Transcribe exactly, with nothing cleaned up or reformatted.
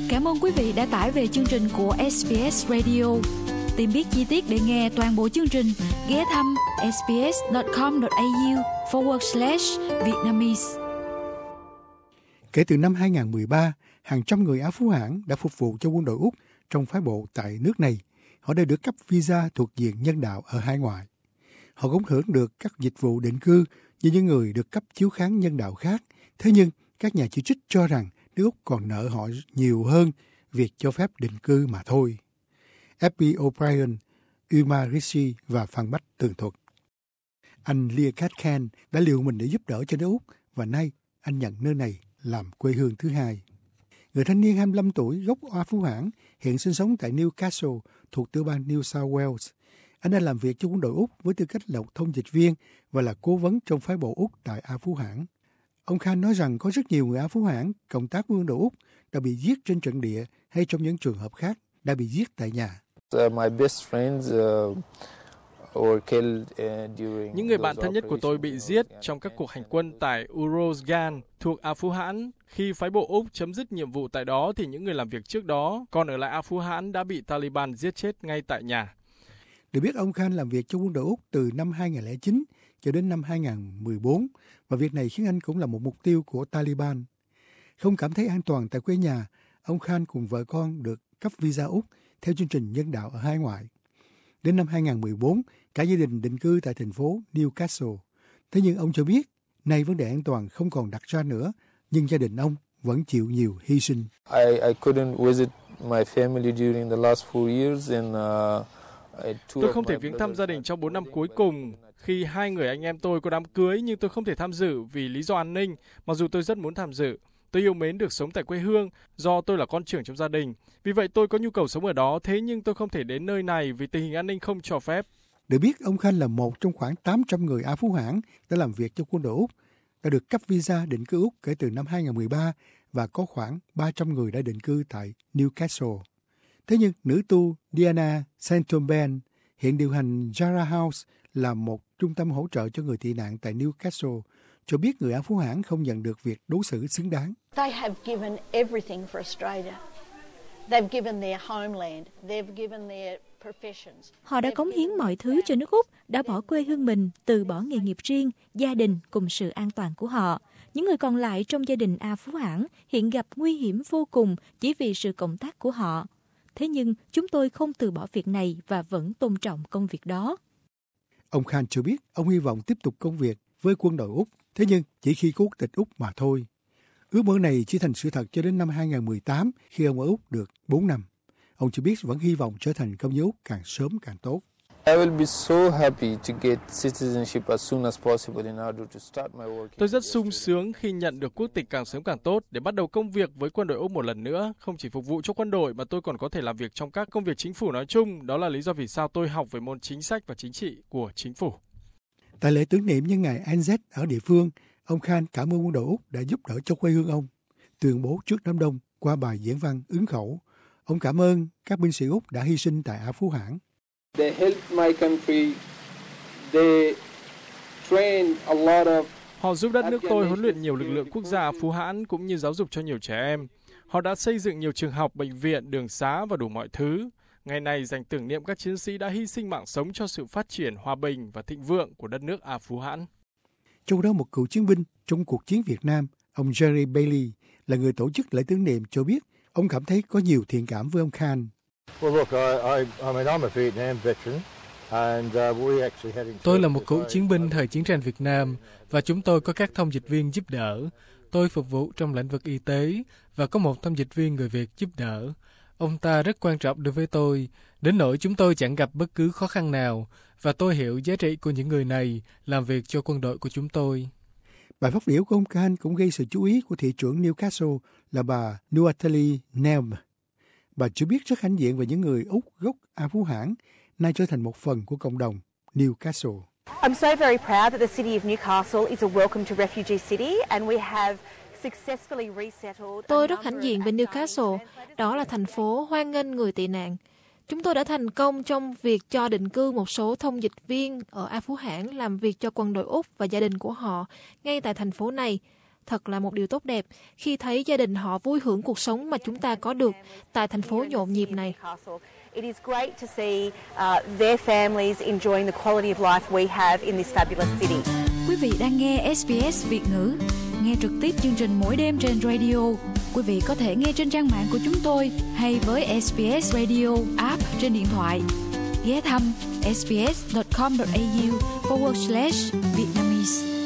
Cảm ơn quý vị đã tải về chương trình của ét bê ét Radio. Tìm biết chi tiết để nghe toàn bộ chương trình, ghé thăm sbs.com.au forward slash Vietnamese. Kể từ năm hai không một ba, hàng trăm người Á Phú Hãn đã phục vụ cho quân đội Úc trong phái bộ tại nước này. Họ đã được cấp visa thuộc diện nhân đạo ở hải ngoại. Họ cũng hưởng được các dịch vụ định cư như những người được cấp chiếu kháng nhân đạo khác. Thế nhưng, các nhà chỉ trích cho rằng nước Úc còn nợ họ nhiều hơn việc cho phép định cư mà thôi. ép pê O'Brien, Uma Rishi và Phan Bách tường thuật. Anh Leah Katkan đã liều mình để giúp đỡ cho nước Úc và nay anh nhận nơi này làm quê hương thứ hai. Người thanh niên hai mươi lăm tuổi gốc Á Phú Hãn hiện sinh sống tại Newcastle thuộc tiểu bang New South Wales. Anh đã làm việc cho quân đội Úc với tư cách là một thông dịch viên và là cố vấn trong phái bộ Úc tại Á Phú Hãn. Ông Khan nói rằng có rất nhiều người Á Phú Hãn cộng tác với quân đội Úc đã bị giết trên trận địa hay trong những trường hợp khác đã bị giết tại nhà. Uh, my best friends, uh... Những người bạn thân nhất của tôi bị giết trong các cuộc hành quân tại Uruzgan thuộc Á Phú Hãn. Khi phái bộ Úc chấm dứt nhiệm vụ tại đó thì những người làm việc trước đó còn ở lại Á Phú Hãn đã bị Taliban giết chết ngay tại nhà. Được biết ông Khan làm việc cho quân đội Úc từ năm hai không không chín cho đến năm hai không một bốn và việc này khiến anh cũng là một mục tiêu của Taliban. Không cảm thấy an toàn tại quê nhà, ông Khan cùng vợ con được cấp visa Úc theo chương trình nhân đạo ở hải ngoại. Đến năm hai không một bốn, cả gia đình định cư tại thành phố Newcastle. Thế nhưng ông cho biết, nay vấn đề an toàn không còn đặt ra nữa, nhưng gia đình ông vẫn chịu nhiều hy sinh. I, I couldn't visit my family during the last four years and uh, Tôi không thể viếng thăm gia đình trong bốn năm cuối cùng. Khi hai người anh em tôi có đám cưới nhưng tôi không thể tham dự vì lý do an ninh, mặc dù tôi rất muốn tham dự. Tôi yêu mến được sống tại quê hương do tôi là con trưởng trong gia đình. Vì vậy tôi có nhu cầu sống ở đó, thế nhưng tôi không thể đến nơi này vì tình hình an ninh không cho phép. Được biết, ông Khanh là một trong khoảng tám trăm người Á Phú Hãn đã làm việc cho quân đội Úc, đã được cấp visa định cư Úc kể từ năm hai không một ba và có khoảng ba trăm người đã định cư tại Newcastle. Thế nhưng, nữ tu Diana Santomben hiện điều hành Jara House là một trung tâm hỗ trợ cho người tị nạn tại Newcastle, cho biết người Á Phú Hãn không nhận được việc đối xử xứng đáng. They have given everything for Australia. They've given their homeland. They've given their professions. Họ đã cống hiến mọi thứ cho nước Úc, đã bỏ quê hương mình, từ bỏ nghề nghiệp riêng, gia đình cùng sự an toàn của họ. Những người còn lại trong gia đình Á Phú Hãn hiện gặp nguy hiểm vô cùng chỉ vì sự cộng tác của họ. Thế nhưng chúng tôi không từ bỏ việc này và vẫn tôn trọng công việc đó. Ông Khan cho biết ông hy vọng tiếp tục công việc với quân đội Úc, thế nhưng chỉ khi có quốc tịch Úc mà thôi. Ước mơ này chỉ thành sự thật cho đến năm hai không một tám khi ông ở Úc được bốn năm. Ông cho biết vẫn hy vọng trở thành công dân Úc càng sớm càng tốt. I will be so happy to get citizenship as soon as possible in order to start my work. Tôi rất sung sướng khi nhận được quốc tịch càng sớm càng tốt để bắt đầu công việc với quân đội Úc một lần nữa. Không chỉ phục vụ cho quân đội mà tôi còn có thể làm việc trong các công việc chính phủ nói chung. Đó là lý do vì sao tôi học về môn chính sách và chính trị của chính phủ. Tại lễ tưởng niệm nhân ngày Anzac ở địa phương, ông Khan cảm ơn quân đội Úc đã giúp đỡ cho quê hương ông. Tuyên bố trước đám đông qua bài diễn văn ứng khẩu, ông cảm ơn các binh sĩ Úc đã hy sinh tại Á Phú Hãn. They helped my country. They trained a lot of. Họ giúp đất nước tôi huấn luyện nhiều lực lượng quốc gia Phú Hãn cũng như giáo dục cho nhiều trẻ em. Họ đã xây dựng nhiều trường học, bệnh viện, đường xá và đủ mọi thứ. Ngày này dành tưởng niệm các chiến sĩ đã hy sinh mạng sống cho sự phát triển, hòa bình và thịnh vượng của đất nước Á Phú Hãn. Trong đó một cựu chiến binh trong cuộc chiến Việt Nam, ông Jerry Bailey là người tổ chức lễ tưởng niệm cho biết ông cảm thấy có nhiều thiện cảm với ông Khan. Tôi là một cựu chiến binh thời chiến tranh Việt Nam và chúng tôi có các thông dịch viên giúp đỡ. Tôi phục vụ trong lĩnh vực y tế và có một thông dịch viên người Việt giúp đỡ. Ông ta rất quan trọng đối với tôi, đến nỗi chúng tôi chẳng gặp bất cứ khó khăn nào và tôi hiểu giá trị của những người này làm việc cho quân đội của chúng tôi. Bài phát biểu của ông Khan cũng gây sự chú ý của thị trưởng Newcastle là bà Nuatali Nelm. Bà cho biết rất hãnh diện về những người Úc gốc Á Phú Hãn nay trở thành một phần của cộng đồng Newcastle. I'm so very proud that the city of Newcastle is a welcome to refugee city and we have successfully resettled. Tôi rất hãnh diện về Newcastle, đó là thành phố hoan nghênh người tị nạn. Chúng tôi đã thành công trong việc cho định cư một số thông dịch viên ở Á Phú Hãn làm việc cho quân đội Úc và gia đình của họ ngay tại thành phố này. Thật là một điều tốt đẹp khi thấy gia đình họ vui hưởng cuộc sống mà chúng ta có được tại thành phố nhộn nhịp này. It is great to see uh, their families enjoying the quality of life we have in this fabulous city. Quý vị đang nghe ét bê ét Việt ngữ. Nghe trực tiếp chương trình mỗi đêm trên radio. Quý vị có thể nghe trên trang mạng của chúng tôi hay với ét bê ét Radio app trên điện thoại. Ghé thăm sbs dot com dot a u forward slash Vietnamese.